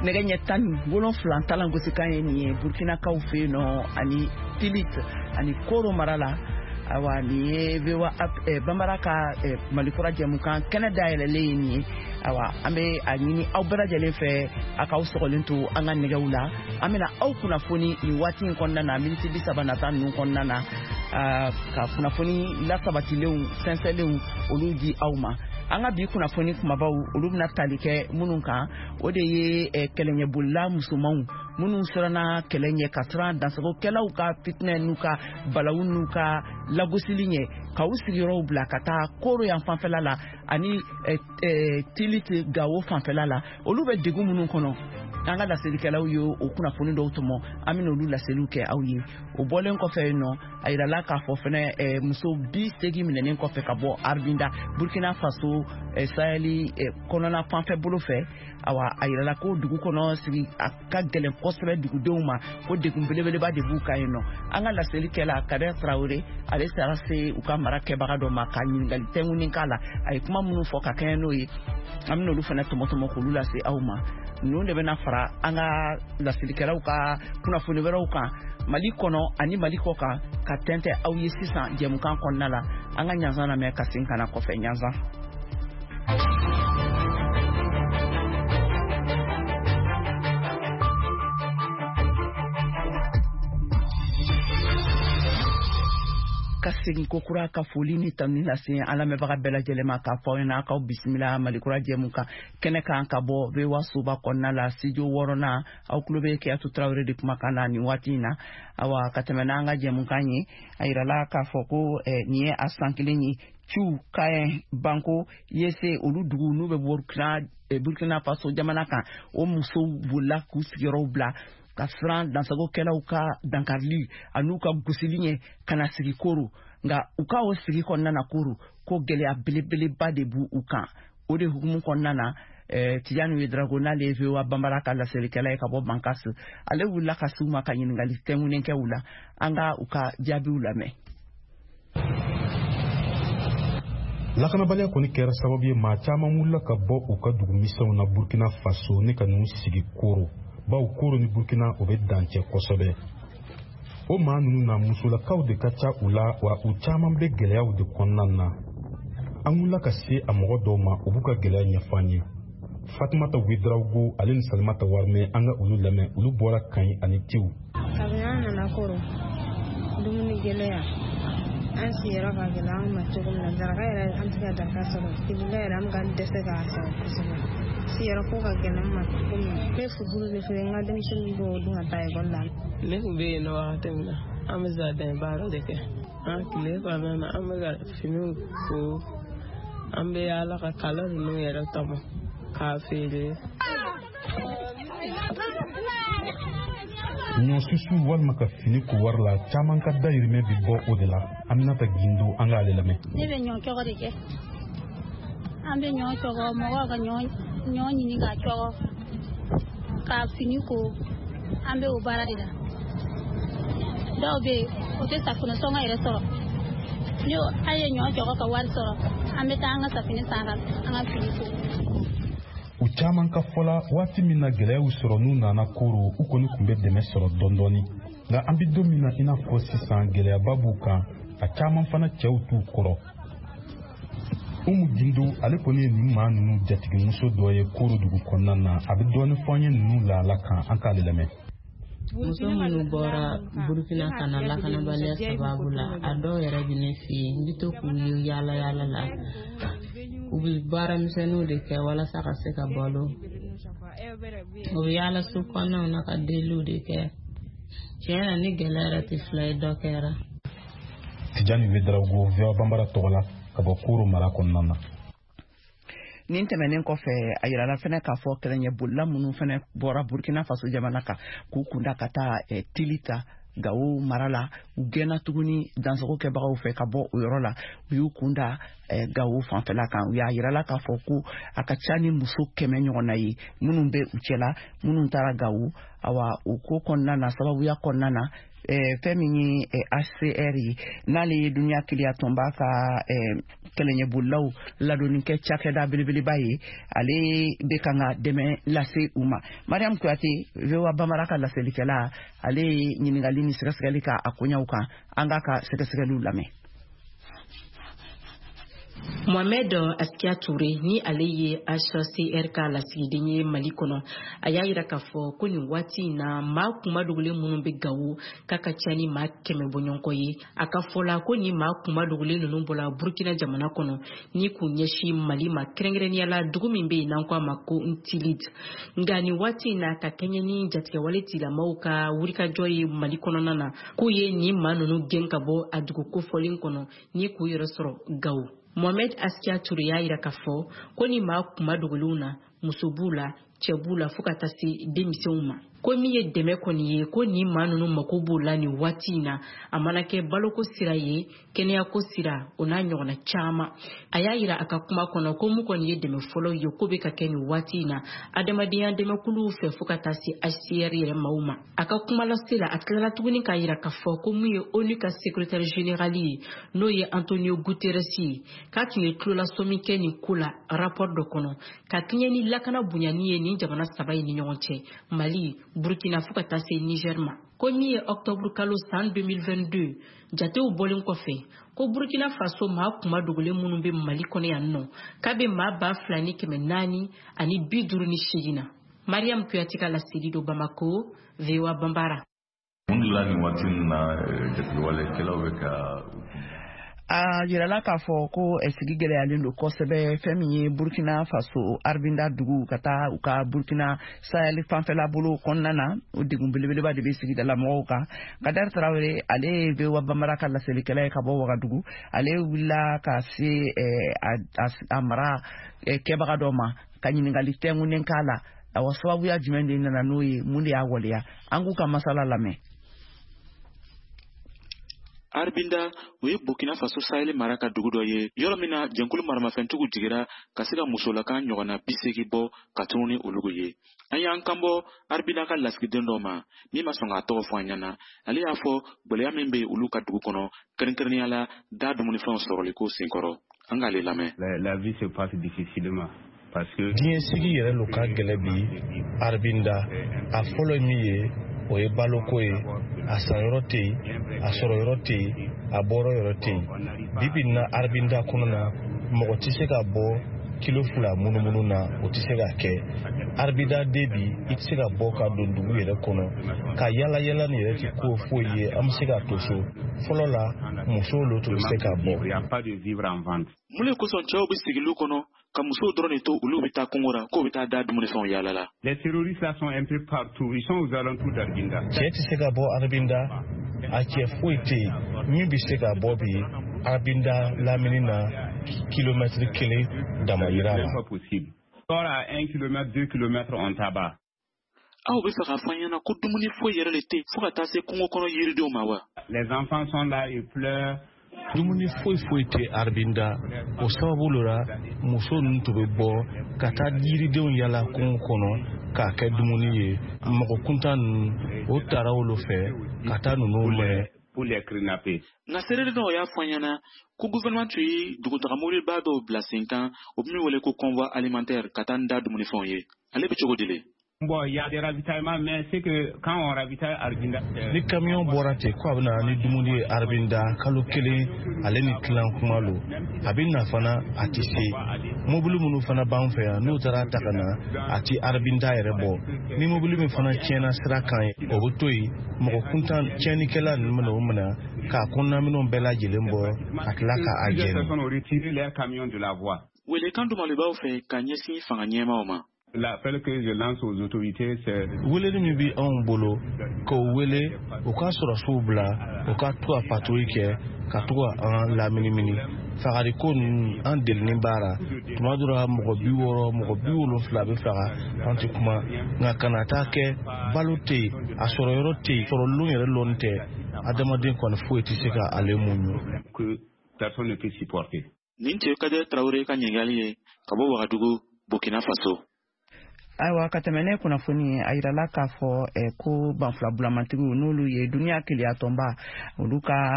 nɛgɛ ɲɛ 17 talan gosikan ye nin ye burkinakaw fɛ yen nɔ ani Tilit ani Koro mara la. Awa nin ye VOA Bambara ka Malikura jɛmukan kɛnɛ dayɛlɛlen ye nin ye. Awa an bɛ a ɲini aw bɛɛ lajɛlen fɛ a k'aw sɔgɔlen to an ka nɛgɛw la. An bɛna aw kunnafoni nin waati in kɔnɔna na miniti 30 nata ninnu kɔnɔna na ka kunnafoni lasabatilenw sɛnsɛnlenw olu di aw ma. An ka bi kunnafoni kumabaw olu bɛna tali kɛ minnu kan o de ye kɛlɛɲɛbolila musomanw minnu siranna kɛlɛ ɲɛ ka siran dansagokɛlaw ka fitinɛ n'u ka balawu n'u ka lagosili ɲɛ ka u sigiyɔrɔw bila ka taa Koro yan fanfɛla la ani Tilit Gawo fanfɛla la olu bɛ degun minnu kɔnɔ. An ka laselikɛlaw ye o kunnafoni dɔw tɔmɔ an bɛna olu laseliw kɛ aw ye. O bɔlen kɔfɛ yen nɔ a yirala k'a fɔ fɛnɛ muso 80 minɛnen kɔfɛ ka bɔ Arbinda Burkina Faso Saheli kɔnɔna fanfɛ bolo fɛ. Awa a yirala ko dugu kɔnɔ sigi a ka gɛlɛn kosɛbɛ dugudenw ma ko degun belebeleba de b'u kan yen nɔ. An ka laselikɛla Kader Traoré ale sera se u ka mara kɛbaga dɔ ma ka ɲininkali tɛnkunin k'a la a ye kuma minnu fɔ ka kɛɲɛ n'o ye an bɛna olu fana tɔmɔ k'olu lase aw ma. Ninnu de bɛna fara an ka laselikɛlaw ka kunnafoni wɛrɛw kan Mali kɔnɔ ani Mali kɔ kan ka tɛntɛn aw ye sisan jɛmukan kɔnɔna la. An ka ɲanzan lamɛn ka segin ka na kɔfɛ ɲanzan. Ka segin kokura ka foli ni tanu lase an lamɛnbaga bɛɛ lajɛlen ma k'a fɔ aw ɲɛna k'aw bisimila Malikura jɛmukan kɛnɛ kan ka bɔ VOA soba kɔnɔna la studio 6nan aw tulo bɛ Keyatu Traoré de kumakan na nin waati in na. Awa ka tɛmɛ n'an ka jɛmukan ye a yirala k'a fɔ ko nin ye a san kelen ye Ciu Kayen Banko Yese olu dugu n'u bɛ Burkina Faso jamana kan o musow bolila k'u sigiyɔrɔw bila ka siran dansagokɛlaw ka dankarili an'u ka gosili ɲɛ ka na sigi Koro nka u ka o sigi kɔnɔna na Koro ko gɛlɛya belebeleba de b'u u kan. O de hukumu kɔnɔna na Tijani Ouedraogo n'ale ye VOA Bambara ka laselikɛla ye ka bɔ Bankasi ale wulila ka s'u ma ka ɲininkali tɛnkunin kɛ u la an ka u ka jaabiw lamɛn. Lakanabaliya kɔni kɛra sababu ye maa caman wulila ka bɔ u ka dugumisɛnw na Burkina Faso ne ka n'u sigi Koro. Baw Koro ni Burkina o bɛ dancɛ kosɛbɛ. O maa ninnu na musolakaw de ka ca u la wa u caman bɛ gɛlɛyaw de kɔnɔna na. An wulila ka se a mɔgɔ dɔw ma u b'u ka gɛlɛya ɲɛf'an ye. Fatumata Ouedraogo ale ni Salimata Warmɛ an ka olu lamɛn olu bɔra Kayi ani Ciu. Kabini an nana Koro dumuni gɛlɛya an siyɔrɔ ka gɛlɛ an ma cogo min na daraka yɛrɛ an tɛ ka daraka sɔrɔ tibila yɛrɛ an ka dɛsɛ k'a sɔrɔ kosɛbɛ siyɔrɔ ko ka gɛlɛ an ma cogo min na n bɛ furuburu de feere n ka denmisɛnninw b'o dun ka taa ekɔli la. Ne tun bɛ yen nɔ wagati min na an bɛ jardin baara de kɛ an tile kɔnɔna na an bɛ ka finiw ko an bɛ yaala ka kala ninnu yɛrɛ tɔmɔ k'a feere. Ɲɔsusu walima ka fini ko wari la caman ka dayirimɛ bi bɔ o de la. Aminata Gindo an k'ale lamɛn. Ne bɛ ɲɔ cɔgɔ de kɛ an bɛ ɲɔ cɔgɔ mɔgɔw ka ɲɔ ɲini k'a cɔgɔ k'a fini ko an bɛ o baara de la. Dɔw bɛ yen o tɛ safunɛ sɔngɔ yɛrɛ sɔrɔ ni an ye ɲɔ cɔgɔ ka wari sɔrɔ an bɛ taa an ka safunɛ san an ka fini ko. U caman ka fɔla waati min na gɛlɛyaw sɔrɔ n'u nana Koro u kɔni tun bɛ dɛmɛ sɔrɔ dɔɔni nka an bɛ don min na i n'a fɔ sisan gɛlɛyaba b'u kan a caman fana cɛw t'u kɔrɔ. Umu Gindo ale kɔni ye nin maa ninnu jatigimuso dɔ ye Koro dugu kɔnɔna na a bɛ dɔɔni fɔ an ye ninnu laala kan an k'ale lamɛn. Muso minnu bɔra Burkina ka na lakanabaliya sababu la a dɔw yɛrɛ bɛ ne fɛ yen n bɛ to k'u ye yaala yaala la u bɛ baaramisɛnninw de kɛ walasa ka se ka balo u bɛ yaala su kɔnɔnaw na ka deliw de kɛ tiɲɛ na ni gɛlɛya yɛrɛ tɛ fila ye dɔ kɛra. Tijani Ouedraogo VOA Bambara tɔgɔ la ka bɔ Koro mara kɔnɔna na. Nin tɛmɛnen kɔfɛ a yirala fɛnɛ k'a fɔ kɛlɛɲɛbolila minnu fɛnɛ bɔra Burkina Faso jamana kan k'u kunda ka taa Tilita Gawo mara la u gɛnna tuguni dansagokɛbagaw fɛ ka bɔ o yɔrɔ la u y'u kunda Gawo fanfɛla kan u y'a yirala k'a fɔ ko a ka ca ni muso 100 ɲɔgɔn na ye minnu bɛ u cɛla minnu taara Gawo awa o ko kɔnɔna na sababuya kɔnɔna na femini HCR nali dunya kiliya tomba ka kelenye bulaw ladoni ke chakeda bilbiliba ye ale be kanga deme lase uma Mariam Kouyaté vewa bamaraka laselikela ale nyiningali ni sikasikali ka akunya uka anga ka sikasikali lame Mohamed Askia Touré ni aleye HCR ka la sigidinye Mali kono aya yira kafo ko ni wati na ma kuma dugule munun be gawo kaka chani ma keme bonyonko ye akafola ko ni ma kuma dugule nunu bola Burkina jamana kono ni kunyeshi Mali ma krengreni ala dugumi be na kwa mako ntilit ngani wati na ka kenye ni jatike waleti la mauka wurika joyi Mali kono nana ku ye ni manunu genka bo adugo ko folin kono ni ku yero soro gawo Mohamed Askia Touré ya yira kafo ko ni ma kuma duguluna musobula chebula fukatasi demiseuma ko mi ye deme koni ye ko ni manunu makobula ni watina amanake baloko siraye kenya ko sira ona nyona chama aya yira akakuma kono ko mu koni ye deme folo yo ko be ka keni watina adamadiyan deme kulu fe fukatasi HCR yere mauma akakuma la sira akala tuguni ka yira kafo ko mu ye ONU ka secrétaire général no ye Antonio Guterres ka tine klola somi keni kula rapport de kono ka kinyeni lakana bunyani ye ni jamana sabai ni nyonche Mali Burkina fukatasi Nigerma ko mi ye octobre kalo san 2022 jate u bolin kofe ko Burkina Faso ma kuma dugule munun be Mali kono yanno kabe ma ba flani keme nani ani biduru ni shigina Mariam Kouyaté ka la Sidido Bamako Vewa Bambara Mundula ni watin na jate wale kelawe ka yirala k'a fɔ ko sigi gɛlɛyalen don kosɛbɛ fɛn min ye Burkina Faso Arbinda dugu ka taa u ka Burkina Sahel fanfɛla bolo kɔnɔna na o degun belebeleba de bɛ sigidala mɔgɔw kan Kadari Traoré ale bɛ wa bamara ka laselikɛla ye ka bɔ Wagadugu ale wulila ka se a mara kɛbaga dɔ ma ka ɲininkali tɛngunen k'a la awa sababuya jumɛn de nana n'o ye mun de y'a waleya an k'u ka masala lamɛn Arbinda we Burkina Faso Sahel maraka dugudo ye yoromina jenkulu maramafentugu digira kasika musolakan nyogana bisegi bo katuni ulugu ye anya kambo Arbinda ka laskiden doma mi masonga to fanyana ali afo boleya membe uluka dugu kono kerenkerni ala da dumuni fon soroliko sinkoro angale lame la vie se passe difficilement parce que bien sigi yere loka gelebi Arbinda a folo miye o ye baloko ye a san yɔrɔ tɛ yen a sɔrɔ yɔrɔ tɛ yen a bɔrɔ yɔrɔ tɛ yen bibi na Arbinda kɔnɔ na mɔgɔ tɛ se ka bɔ kilo 2 munumunu na o tɛ se ka kɛ Arbinda debi i tɛ se ka bɔ ka don dugu yɛrɛ kɔnɔ ka yala yala ni yɛrɛ tɛ ko foyi ye an bɛ se ka to so fɔlɔ la musow lo tun bɛ se ka bɔ mule kosɔn cɛw bɛ sigilu kɔnɔ ka musow dɔrɔn de to olu bɛ taa kongora ko bɛ taa da dumunifɛnw yala la les terroristes là sont un peu partout ils sont aux alentours d'Arbinda cɛ tɛ se ka bɔ Arbinda a cɛ foyi tɛ yen min bɛ se ka bɔ bi Arbinda lamini na kilomètre 1 damayira la sort à 1 km 2 km on tabac aw bɛ fɛ ka fɔ an ɲɛna ko dumuni foyi yɛrɛ de tɛ fo ka taa se kungo kɔnɔ yiridenw ma wa les enfants sont là ils pleurent dumuni foyi tɛ Arbinda o sababu la muso ninnu tun bɛ bɔ ka taa yiridenw yala kungo kɔnɔ k'a kɛ dumuni ye mɔgɔ kuntan ninnu o taara olu fɛ ka taa ninnu minɛ pour les kidnapper nka seere dɔw y'a fɔ an ɲɛna ko gouvernement tun ye dugutagamoriba dɔw bila sen kan o bɛ min wele ko convoi alimentaire ka taa n da dumunifɛnw ye ale bɛ cogo di le bon il y a des ravitaillements mais c'est que quand on ravitaille Arbinda ni camion bɔra ten ko a bɛ na ni dumuni ye Arbinda kalo 1 ale ni tilan kuma lo a bɛ na fana a tɛ se mobili minnu fana b'an fɛ yan n'u taara ta ka na a tɛ Arbinda yɛrɛ bɔ ni mobili min fana tiɲɛna sira kan ye o bɛ to yen mɔgɔ kuntan tiɲɛnikɛla ninnu bɛna o minɛ k'a kɔnɔnaminɛw bɛɛ lajɛlen bɔ ka tila k'a jɛni welekan dumali b'aw fɛ ka ɲɛsin fanga ɲɛmaaw ma l'appel que je lance aux autorités c'est weleli min bɛ anw bolo k'o wele u ka sɔrɔsiw bila u ka to ka patrouille kɛ ka to ka an laminimini fagariko ninnu an delini baara tuma dɔ la mɔgɔ 60 mɔgɔ 70 bɛ faga an tɛ kuma nka kana taa kɛ balo tɛ yen a sɔrɔ yɔrɔ tɛ yen sɔrɔlon yɛrɛ lɔn tɛ adamaden kɔni foyi tɛ se ka ale muɲu que personne ne peut supporter nin tɛ Kadari Traoré ka ɲininkali ye ka bɔ Wagadugu Burkina Faso ayiwa ka tɛmɛ ne kunnafoni a yirala k'a fɔ ko banfula bulamantigiw n'olu ye duniya keleyatɔnba olu ka